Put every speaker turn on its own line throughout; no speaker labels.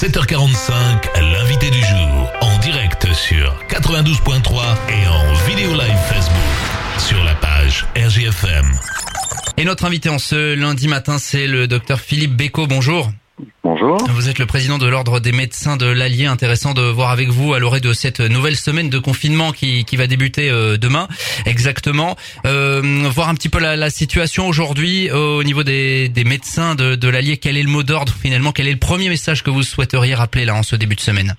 7h45, l'invité du jour, en direct sur 92.3 et en vidéo live Facebook, sur la page RJFM.
Et notre invité en ce lundi matin, c'est le docteur Philippe Bécaud. Bonjour.
Bonjour.
Vous êtes le président de l'Ordre des médecins de l'Allier. Intéressant de voir avec vous à l'orée de cette nouvelle semaine de confinement qui va débuter demain, exactement. Voir un petit peu la situation aujourd'hui au niveau des médecins de l'Allier. Quel est le mot d'ordre finalement? Quel est le premier message que vous souhaiteriez rappeler là en ce début de semaine?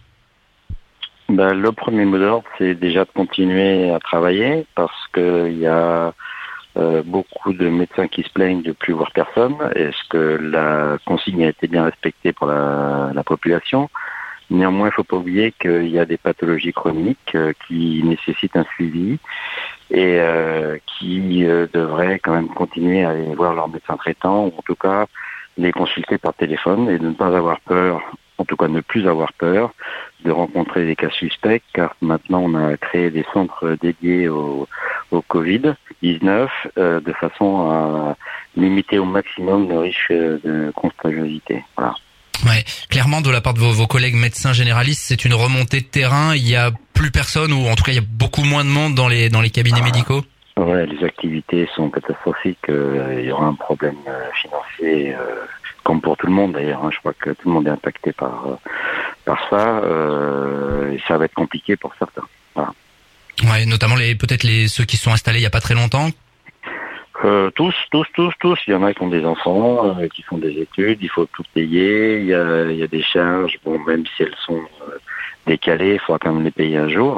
Le premier mot d'ordre, c'est déjà de continuer à travailler parce qu'il y a beaucoup de médecins qui se plaignent de ne plus voir personne. Est-ce que la consigne a été bien respectée pour la population? Néanmoins, il ne faut pas oublier qu'il y a des pathologies chroniques qui nécessitent un suivi et qui devraient quand même continuer à aller voir leur médecin traitant ou en tout cas les consulter par téléphone et de ne pas avoir peur, en tout cas ne plus avoir peur de rencontrer des cas suspects, car maintenant on a créé des centres dédiés au Covid-19 de façon à limiter au maximum le risque de contagiosité. Voilà.
Ouais, clairement de la part de vos collègues médecins généralistes, c'est une remontée de terrain. Il y a plus personne, ou en tout cas il y a beaucoup moins de monde dans les cabinets médicaux. Ouais,
les activités sont catastrophiques. Il y aura un problème financier, comme pour tout le monde d'ailleurs. Je crois que tout le monde est impacté par ça. Et ça va être compliqué pour certains. Voilà.
Ouais, notamment peut-être ceux qui sont installés il y a pas très longtemps.
Tous. Il y en a qui ont des enfants, qui font des études, il faut tout payer, il y a des charges, bon, même si elles sont décalées, il faudra quand même les payer un jour.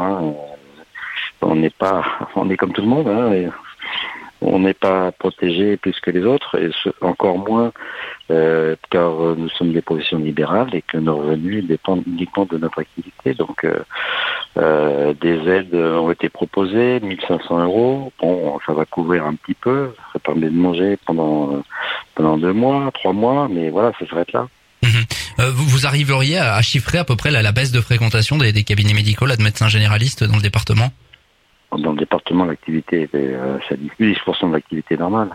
On est comme tout le monde, et on n'est pas protégé plus que les autres, et encore moins car nous sommes des professions libérales et que nos revenus dépendent uniquement de notre activité. Donc des aides ont été proposées, 1500 €. Bon, ça va couvrir un petit peu, ça permet de manger pendant 2 mois, 3 mois, mais voilà, ça s'arrête là.
Vous arriveriez à chiffrer à peu près la baisse de fréquentation des cabinets médicaux là, de médecins généralistes dans le département?
Dans le département, l'activité, ça dit 10% de l'activité normale.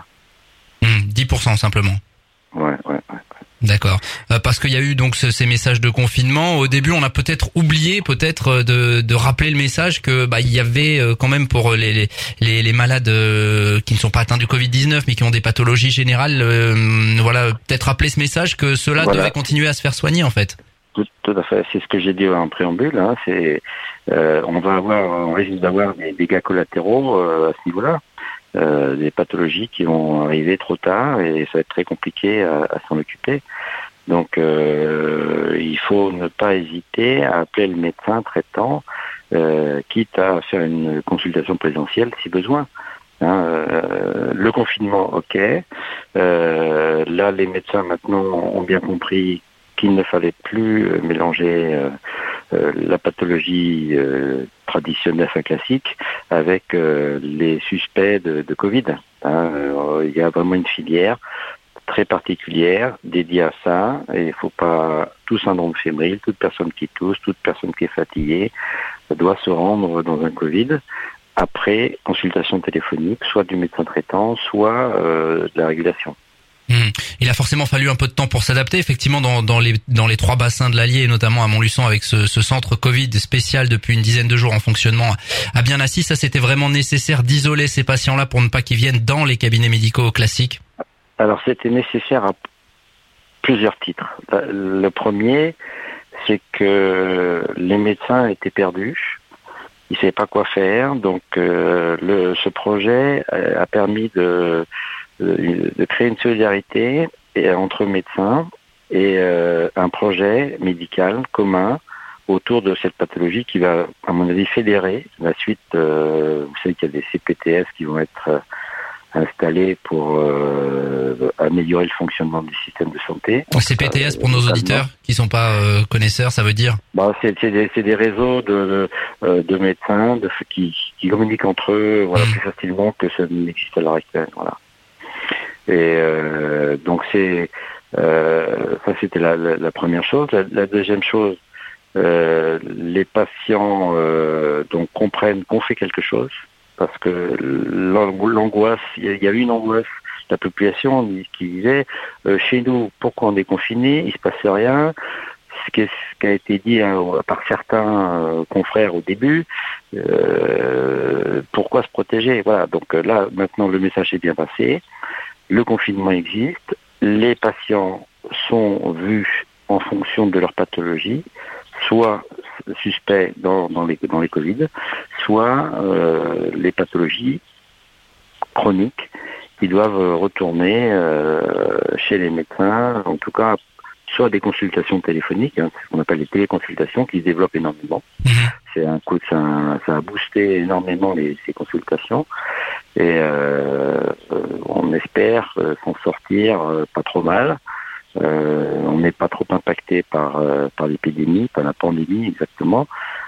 10% simplement.
Ouais.
D'accord. Parce qu'il y a eu donc ces messages de confinement. Au début, on a peut-être oublié de rappeler le message que il y avait quand même pour les malades qui ne sont pas atteints du Covid-19 mais qui ont des pathologies générales. Peut-être rappeler ce message que ceux-là devaient continuer à se faire soigner en fait.
Tout à fait. C'est ce que j'ai dit en préambule. On risque d'avoir des dégâts collatéraux à ce niveau-là. Des pathologies qui vont arriver trop tard et ça va être très compliqué à s'en occuper. Donc il faut ne pas hésiter à appeler le médecin traitant, quitte à faire une consultation présentielle si besoin. Le confinement, ok. Là, les médecins maintenant ont bien compris qu'il ne fallait plus mélanger la pathologie traditionnelle, classique, avec les suspects de Covid. Il y a vraiment une filière très particulière dédiée à ça, et il ne faut pas tout syndrome fébrile, toute personne qui tousse, toute personne qui est fatiguée doit se rendre dans un Covid après consultation téléphonique, soit du médecin traitant, soit de la régulation.
Il a forcément fallu un peu de temps pour s'adapter, effectivement, dans les 3 bassins de l'Allier, et notamment à Montluçon, avec ce centre Covid spécial depuis une dizaine de jours en fonctionnement à Bien-Assis. Ça, c'était vraiment nécessaire d'isoler ces patients-là pour ne pas qu'ils viennent dans les cabinets médicaux classiques? Alors,
c'était nécessaire à plusieurs titres. Le premier, c'est que les médecins étaient perdus. Ils ne savaient pas quoi faire. Donc, ce projet a permis de créer une solidarité entre médecins et un projet médical commun autour de cette pathologie qui va, à mon avis, fédérer la suite. Vous savez qu'il y a des CPTS qui vont être installés pour améliorer le fonctionnement du système de santé.
CPTS, pour nos auditeurs qui sont pas connaisseurs, ça veut dire?
C'est des réseaux de médecins qui communiquent entre eux plus facilement que ça n'existe à l'heure actuelle. Voilà. Et donc ça c'était la première chose. La deuxième chose, les patients donc comprennent qu'on fait quelque chose, parce que l'angoisse, il y a eu une angoisse de la population qui disait chez nous, pourquoi on est confiné, il se passe rien, qui a été dit par certains confrères au début. Pourquoi se protéger? Voilà. Donc là, maintenant, le message est bien passé. Le confinement existe. Les patients sont vus en fonction de leur pathologie, soit suspects dans les Covid, soit les pathologies chroniques qui doivent retourner chez les médecins, en tout cas, soit des consultations téléphoniques, ce qu'on appelle les téléconsultations, qui se développent énormément. C'est un coup, ça a boosté énormément ces consultations, et on espère s'en sortir pas trop mal. On n'est pas trop impacté par l'épidémie, par la pandémie exactement.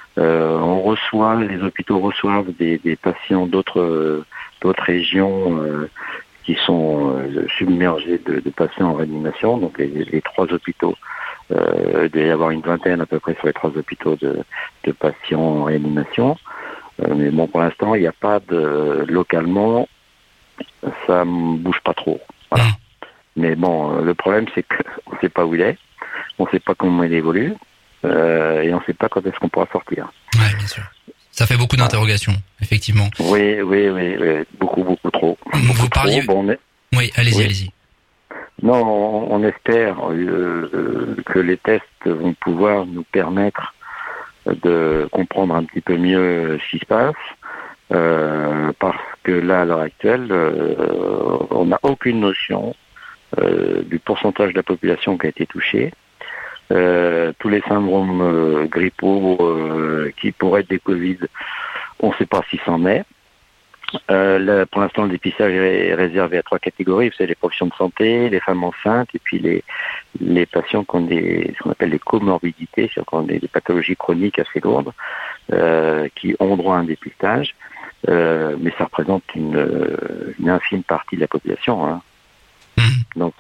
Les hôpitaux reçoivent des patients d'autres régions qui sont submergés de patients en réanimation. Donc les 3 hôpitaux, il doit y avoir une vingtaine à peu près sur les 3 hôpitaux de patients en réanimation. Mais bon, pour l'instant, il n'y a pas localement, ça ne bouge pas trop. Voilà. Mais bon, le problème, c'est qu'on ne sait pas où il est, on ne sait pas comment il évolue, et on ne sait pas quand est-ce qu'on pourra sortir.
Ouais, bien sûr. Ça fait beaucoup d'interrogations, effectivement.
Oui, beaucoup trop.
Vous parliez... Oui, allez-y, allez-y.
Non, on espère que les tests vont pouvoir nous permettre de comprendre un petit peu mieux ce qui se passe, parce que là, à l'heure actuelle, on n'a aucune notion du pourcentage de la population qui a été touchée. Tous les syndromes grippaux qui pourraient être des Covid, on ne sait pas si c'en est. Là, pour l'instant, le dépistage est réservé à 3 catégories. Vous savez, les professions de santé, les femmes enceintes, et puis les patients qui ont ce qu'on appelle des comorbidités, c'est-à-dire qui ont des pathologies chroniques assez lourdes, qui ont droit à un dépistage. Mais ça représente une infime partie de la population, hein. Donc,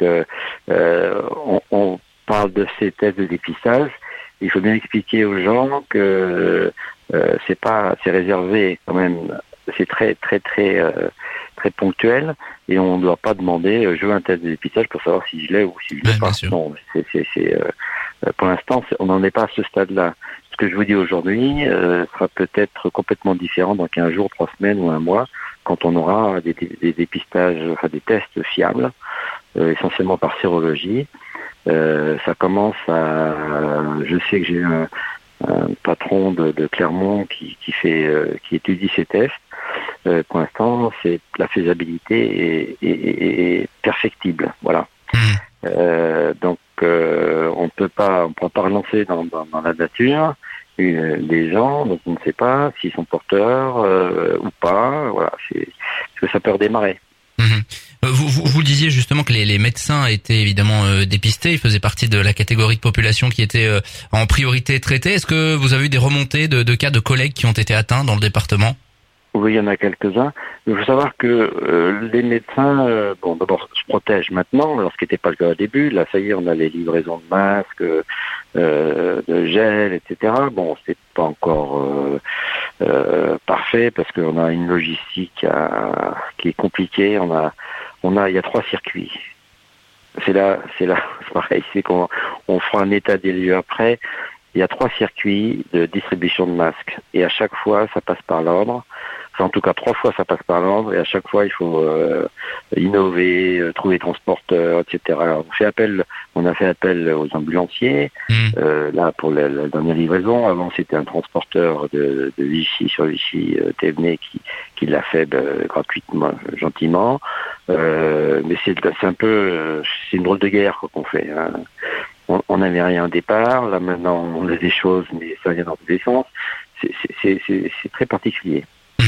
on parle de ces tests de dépistage. Il faut bien expliquer aux gens que c'est réservé quand même. C'est très ponctuel, et on ne doit pas demander je veux un test de dépistage pour savoir si je l'ai ou si je l'ai pas. Non, pour l'instant, on n'en est pas à ce stade-là. Ce que je vous dis aujourd'hui sera peut-être complètement différent dans 15 jours, 3 semaines ou 1 mois, quand on aura des dépistages, enfin des tests fiables, essentiellement par sérologie. Ça commence à... Je sais que j'ai un patron de Clermont qui étudie ces tests. Pour l'instant, la faisabilité est perfectible. Voilà. Donc, on ne pourra pas relancer dans la nature des gens, donc on ne sait pas s'ils sont porteurs ou pas. Voilà, parce que ça peut redémarrer.
Vous disiez justement que les médecins étaient évidemment dépistés, ils faisaient partie de la catégorie de population qui était en priorité traitée. Est-ce que vous avez eu des remontées de cas de collègues qui ont été atteints dans le département?
Oui, il y en a quelques-uns. Il faut savoir que les médecins, d'abord se protègent maintenant, alors ce qui n'était pas le cas au début. Là, ça y est, on a les livraisons de masques, de gel, etc. Bon, c'est pas encore parfait parce qu'on a une logistique qui est compliquée. Il y a 3 circuits. C'est pareil. C'est qu'on fera un état des lieux après. Il y a 3 circuits de distribution de masques, et à chaque fois, ça passe par l'ordre. Enfin, en tout cas, 3 fois, ça passe par l'ordre, et à chaque fois, il faut innover, trouver transporteurs, etc. Alors, on a fait appel aux ambulanciers, là, pour la dernière livraison. Avant, c'était un transporteur de Vichy sur Vichy, Thévenet, qui l'a fait gratuitement, gentiment. Mais c'est une drôle de guerre qu'on fait, hein. On n'avait rien au départ, là maintenant on a des choses, mais ça vient dans tous les sens. C'est très particulier.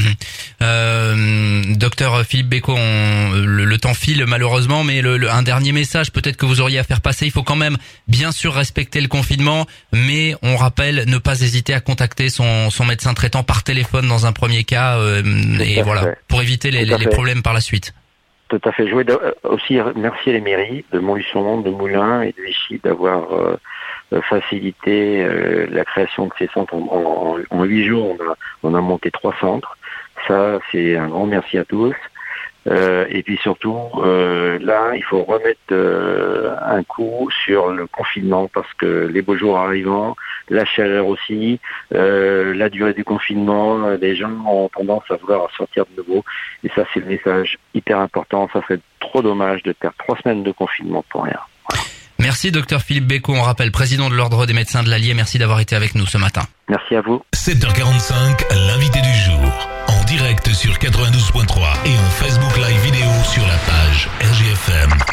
Docteur Philippe Bécaud, le temps file malheureusement, mais un dernier message peut-être que vous auriez à faire passer. Il faut quand même bien sûr respecter le confinement, mais on rappelle ne pas hésiter à contacter son médecin traitant par téléphone dans un premier cas, et voilà, pour éviter les problèmes par la suite.
Tout à fait. Je voulais aussi remercier les mairies de Montluçon, de Moulins et de Vichy d'avoir facilité la création de ces centres. En 8 jours, on a monté 3 centres. Ça, c'est un grand merci à tous. Et puis surtout, là, il faut remettre un coup sur le confinement parce que les beaux jours arrivant, la chaleur aussi, la durée du confinement, les gens ont tendance à vouloir sortir de nouveau. Et ça, c'est le message hyper important. Ça serait trop dommage de perdre 3 semaines de confinement pour rien. Voilà.
Merci Dr Philippe Bécaud, on rappelle président de l'Ordre des médecins de l'Allier. Merci d'avoir été avec nous ce matin.
Merci à vous.
7h45, l'invité du jour. En direct sur 92.3 et en Facebook Live vidéo sur la page RGFM.